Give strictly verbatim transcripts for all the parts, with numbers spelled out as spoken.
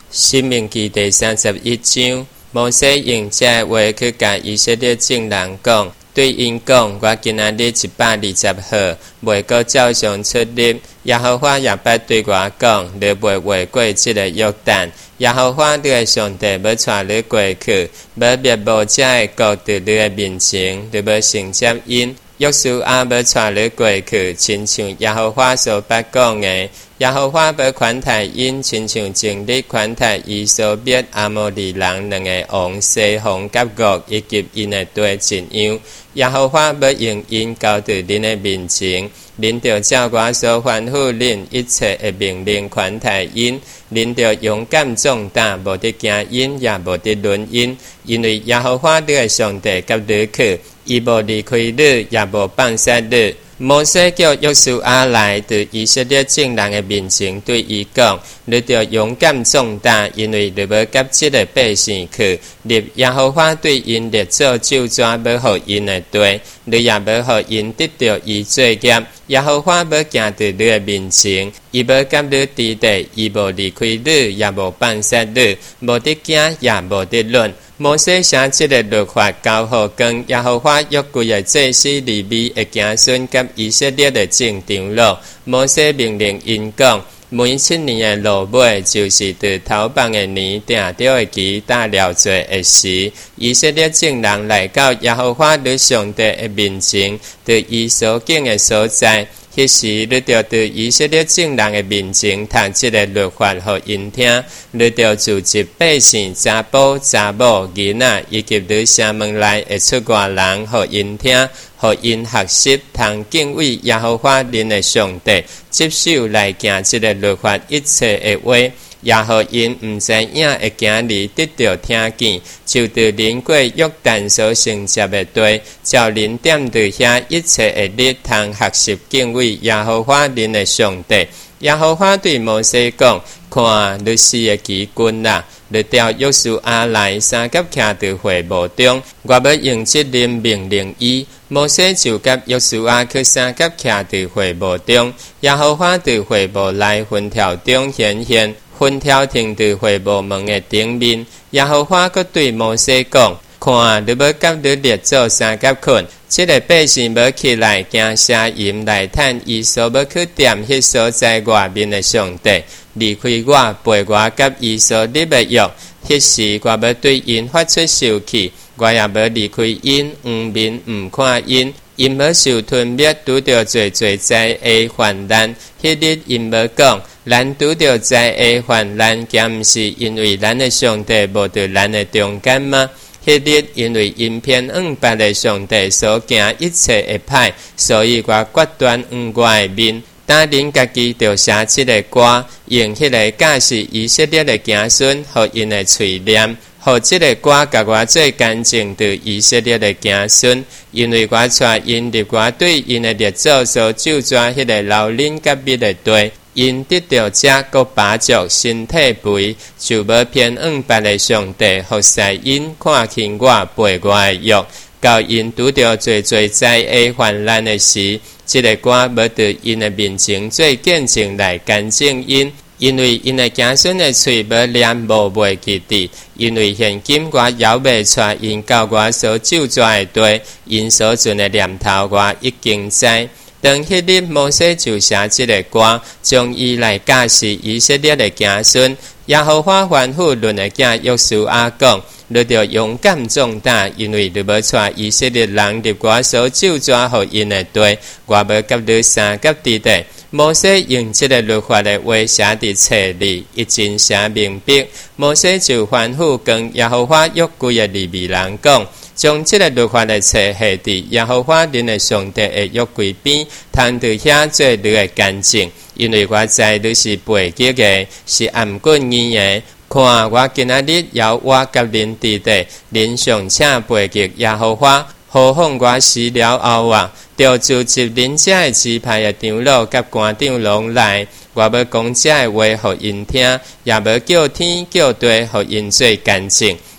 申命記第三十一章，摩西用這話去甲以色列眾人講，對因講：我今仔日一百二十號，袂閣照常出入。耶和華也捌對我講：你袂越過這個約旦。耶和華你的上帝要帶你過去，要滅無這個國在你的面前，你要承接因。約書亞要帶你過去，親像耶和華所捌講的。耶和華要款待因，親像前日款待以色列亞摩利人兩個王西宏甲噩，以及因的地一樣。耶和華要用因交在恁的面前，恁著照我所吩咐恁一切的命令款待因，恁著勇敢壯大，無得驚因，也無得論因，因為耶和華你的上帝甲你去，伊無離開你，也無放殺你。摩西叫約書亞來對以色列眾人的面前對伊講：你著勇敢壯大，因為你要甲這個百姓去，立耶和華對因列祖咒詛，要互因的地，你也要互因得到伊罪孽。耶和華要行在你的面前，伊要甲你治地，伊無離開你，也無放殺你，無得驚，也無得論。摩西寫這個律法交予跟耶和華約櫃的祭司利未的子孫甲以色列的眾長老。摩西命令因講：每七年的落尾，就是在頭放的年定着的期大了罪的時，以色列眾人來到耶和華你上帝的面前，在伊所經的所在。迄時，你著對以色列眾人的面前讀這個律法予因聽，你著召集百姓查甫、查某、囡仔，以及你城門內會出外人予因聽，予因學習，通敬畏耶和華恁的上帝，接受來行這個律法一切的話。也予因毋知影會行離得到聽見，就對恁過約旦所承接的地，照恁踮佇遐一切的日，通學習敬畏耶和華恁的上帝。耶和華對摩西講：看，你四個旗軍啦，你調約書亞來，三甲徛佇會幕中，我要用這靈命令伊。摩西就甲約書亞去三甲徛佇會幕中，耶和華佇會幕內雲條中顯現。雲條停佇會幕門的頂面，耶和華閣對摩西講：看，你要甲你列祖三甲困，這個百姓要起來行邪淫來趁伊所要去踮迄所在外面的上帝，離開我，背我甲伊所立的約。迄時我要對因發出生氣，我也要離開因，毋面毋看因。因要受吞滅，拄着最最災的患難。迄日因要講：咱拄着災的患難，敢毋是因為咱的上帝無在咱的中間嗎？迄日因為因偏向別的上帝所行一切的歹，所以我決斷向我的面。當恁家己著寫這個歌，用迄個教示以色列的子孫，互因的喙念。互這個歌甲我最乾淨對以色列的子孫，因為我帶因入我對因的列祖所咒詛迄個流奶甲蜜的地，因得到這個巴族身體肥，就要偏向別的上帝，互使因看輕我背我的約，到因拄着最最災的患難的時，這個歌要對因的面前最見證來乾淨因。因為因的子孫的喙要念無袂記得，因為現今我猶未帶因到我所咒詛的地，因所存的念頭我已經知。當迄日摩西就寫這個歌，將伊來教示以色列的子孫。耶和華吩咐論的囝約書亞講：你著勇敢壯大，因為你要帶以色列人入我所咒詛予因的地，我要甲你三甲地地。摩西用這個律法的話寫佇冊裡，一真寫明白。摩西就吩咐跟耶和華約櫃的利未人講，將這個律法的冊下佇耶和華恁的上帝的約櫃邊，通佇遐做你的乾淨，因為我知你是背逆的，是暗棍耳的。看，我今仔日要我甲恁弟弟，恁尚且背逆耶和華，何況我死了後啊！就召集恁遮的支派的長老甲官長攏來，我要講遮的話予因聽，也要叫天叫地予因做乾淨。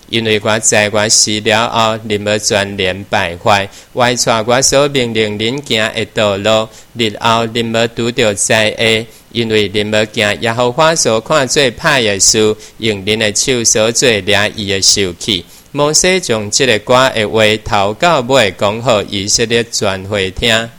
因为我知我死了后，恁要全然败坏，歪带我所命令恁行的道路，日后恁要拄着灾厄。因为恁要行耶和华所看做歹的事，用恁的手所做掠伊的受气。摩西将这个歌的话头到尾讲予以色列全会听。